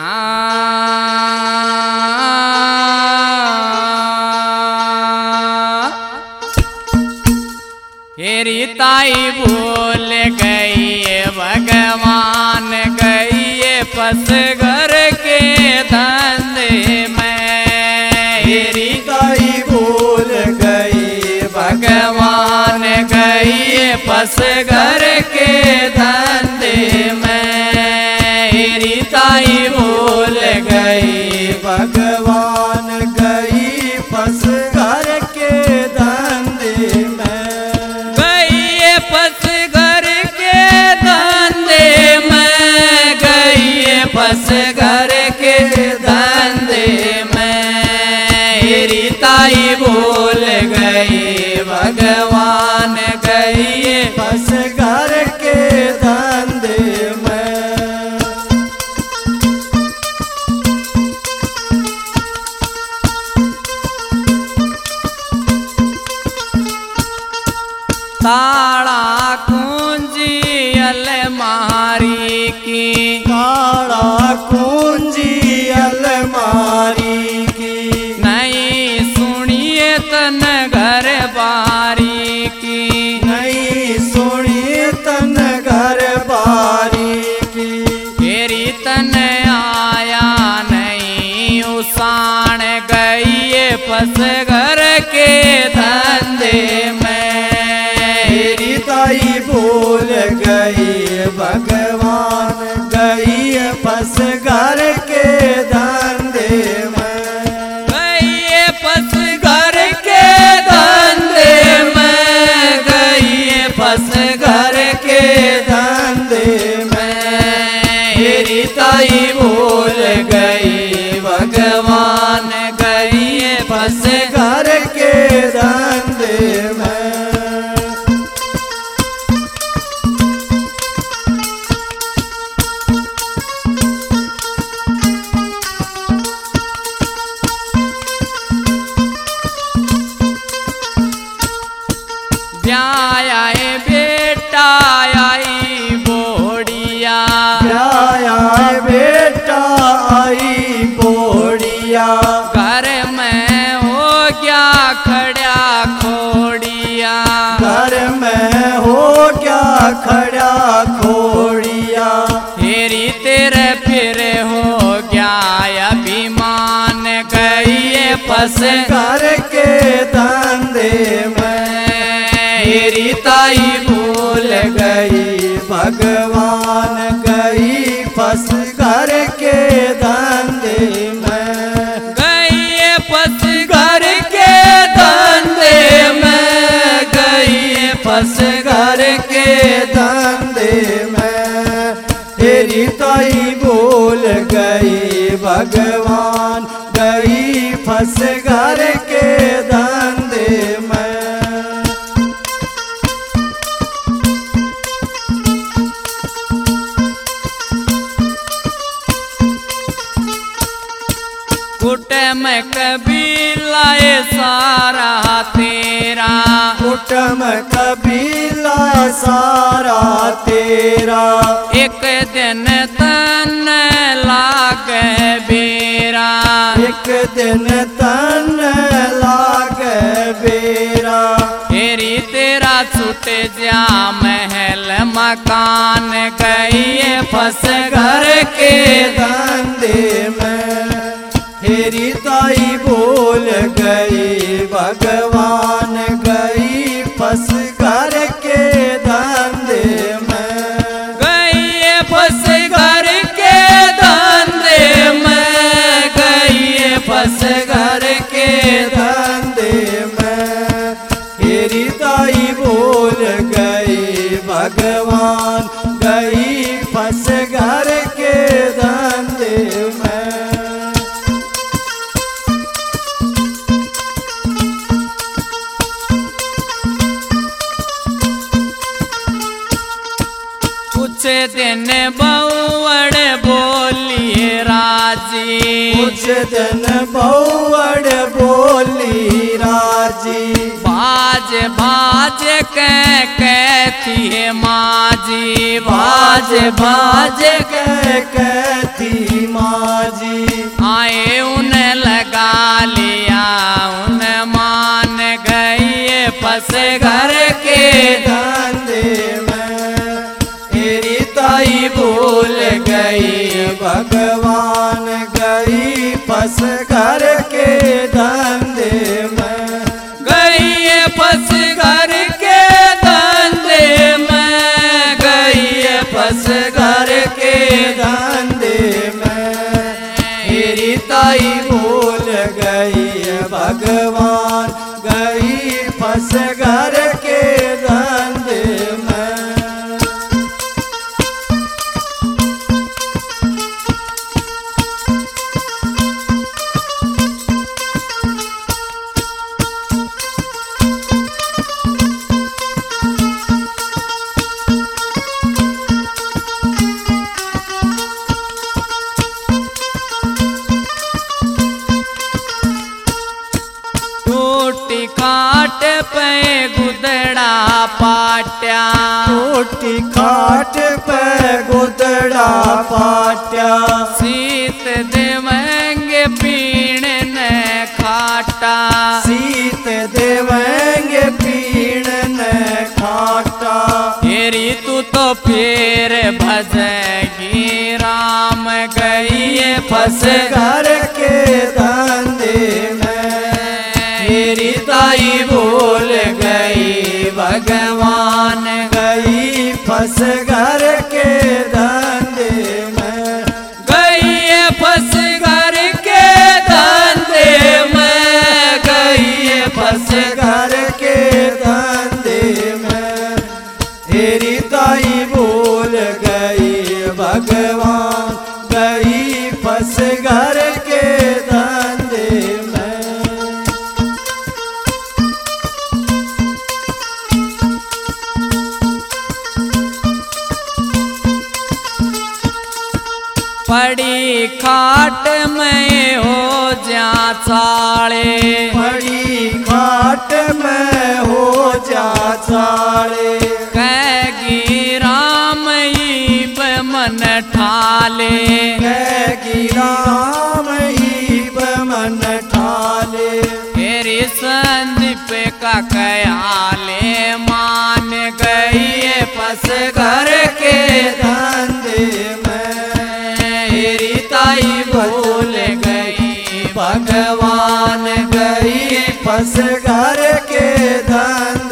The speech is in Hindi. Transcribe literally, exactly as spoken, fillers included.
हेरी ताई बोल गई भगवान गई पस घर के धंधे में। हेरी ताई बोल गई भगवान गई पस घर के धंधे में। हेरी ताई बोल गई भगवान गई फंस घर के धंधे में। गई फंस घर के धंधे में। गई फंस घर के धंधे में। हेरी ताई बोल गई भगवान गई फंस घर के धंधे में। ताला कुंजी अलमारी की। ताला कुंजी अलमारी की। नहीं सुनिए तन घर बारी की। नहीं सुनिए तन घर बारी की। तेरी तन आया नहीं उसान गई फंस घर के धंधे में। तेरी ताई बोल गई भगवान गई फंस घर के धंधे में। गई फंस घर के धंधे में। गई फंस घर के धंधे में। हेरी ताई बोल गई भगवान गई फंस घर के धंधे में। ब्याया बेटा आई बोड़िया। ब्याया बेटा आई बोड़िया। घर में हो गया खड़ा खोड़िया। घर में हो क्या खड़ा खोड़िया। हेरी तेरे फिर हो गया अभिमान गई फंस घर के धंधे में। हेरी ताई बोल गई भगवान गई फंस घर के धंधे में। गई फंस घर के धंधे में। गई फंस घर के धंधे में। तेरी ताई बोल गई भगवान गई फंस घर के धंधे में। कुटम कबीला सारा तेरा। कुटम कबीला सारा तेरा। एक दिन तन लाग बेरा। एक दिन तन लाग बेरा। तेरी तेरा छूट जा महल मकान गई फंस घर के धंधे में। तेरी ताई बोल गई भगवान गई फंस घर के धंधे में। गई फंस घर के धंधे में। गई फंस घर के धंधे में। तेरी ताई बोल गई भगवान गई फंस घर के धंधे में। कुछ दिन बउड़ बोलिए राजी। कुछ दिन बउड़ बोली राजी। बाज बाज के कहती है माजी। बाज बाज कह कहती माँ फंस घर के धंधे में, मेरी ताई भूल गई भगवान गई फंस घर के धंधे में, गई फंस घर के धंधे में, गई फंस घर के धंधे में, मेरी ताई भूल गई भगवान गई फंस घर के धंधे में। टूटी खाट पे गुदड़ा पाट्या, टूटी खाट पे गुदड़ा पाट्या, सीत देवेंगे पीण न खाटा, सीत देवेंगे पीण न खाटा, तेरी तू तो फिर भजेगी राम गई फंस घर के धंधे में, मेरी ताई भूल गई भगवान गई फंस घर के धंधे में, गई फंस घर के धंधे में, गई फंस घर के धंधे में, तेरी ताई भूल गई भगवान गई फंस घर के धंधे में। पड़ी खाट में हो जा चाले, पड़ी खाट में हो जा चाले, कहेगी राम ईब मन ठाले, कहेगी राम ईब मन ठाले, तेरी संदीप का कयाले मान गई फंस घर के धंधे में, तेरी ताई भूल गई भगवान गई फंस घर के धंधे